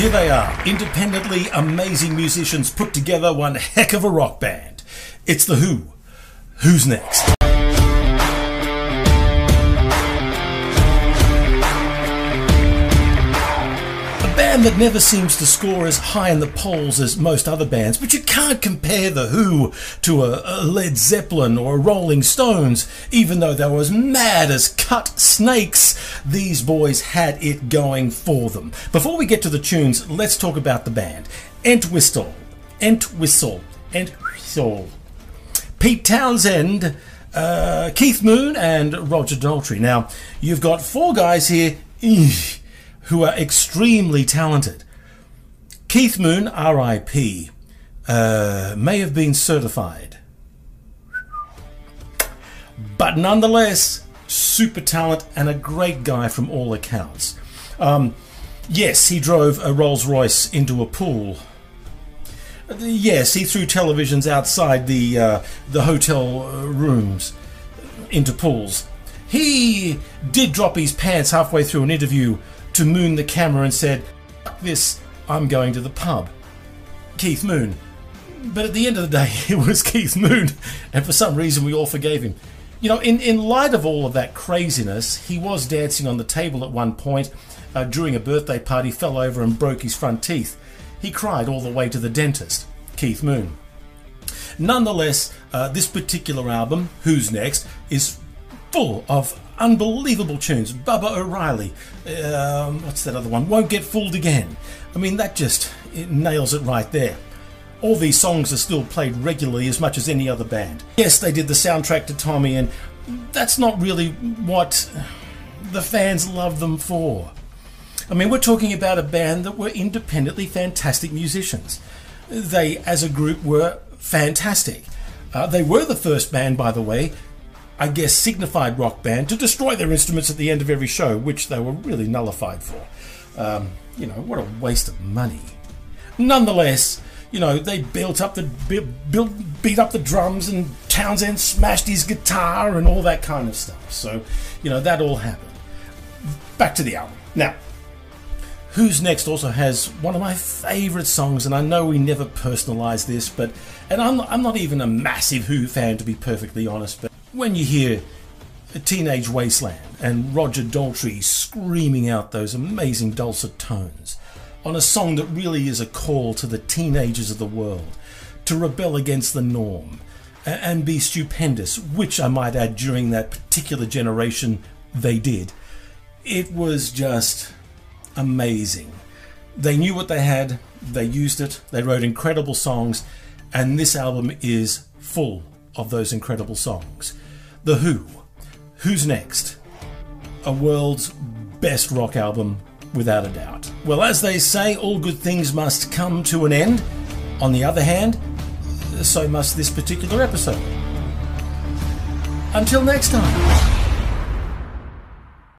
Here they are, independently amazing musicians put together one heck of a rock band. It's The Who. Who's next? A band that never seems to score as high in the polls as most other bands, but you can't compare The Who to a Led Zeppelin or a Rolling Stones. Even though they were as mad as cut snakes, these boys had it going for them. Before we get to the tunes, let's talk about the band. Entwistle. Pete Townshend, Keith Moon and Roger Daltrey. Now, you've got four guys here who are extremely talented. Keith Moon, R.I.P., may have been certified, but nonetheless, super talent and a great guy from all accounts. Yes, he drove a Rolls-Royce into a pool. Yes, he threw televisions outside the hotel rooms into pools. He did drop his pants halfway through an interview to moon the camera and said, "Fuck this, I'm going to the pub." Keith Moon. But at the end of the day, it was Keith Moon, and for some reason we all forgave him. You know, in light of all of that craziness, he was dancing on the table at one point during a birthday party, fell over and broke his front teeth. He cried all the way to the dentist. Keith Moon. Nonetheless, this particular album, Who's Next, is full of unbelievable tunes. Bubba O'Reilly, what's that other one? Won't Get Fooled Again. I mean, it nails it right there. All these songs are still played regularly as much as any other band. Yes, they did the soundtrack to Tommy, and that's not really what the fans love them for. I mean, we're talking about a band that were independently fantastic musicians. They, as a group, were fantastic. They were the first band, by the way, I guess signified rock band, to destroy their instruments at the end of every show, which they were really nullified for. You know, what a waste of money. Nonetheless, you know, they beat up the drums, and Townshend smashed his guitar and all that kind of stuff. So, you know, that all happened. Back to the album. Now, Who's Next also has one of my favourite songs, and I know we never personalise this, and I'm not even a massive Who fan, to be perfectly honest, but when you hear A Teenage Wasteland and Roger Daltrey screaming out those amazing dulcet tones on a song that really is a call to the teenagers of the world to rebel against the norm and be stupendous, which I might add during that particular generation they did, it was just amazing. They knew what they had, they used it, they wrote incredible songs, and this album is full of those incredible songs. The Who. Who's Next? A world's best rock album, without a doubt. Well, as they say, all good things must come to an end. On the other hand, so must this particular episode. Until next time.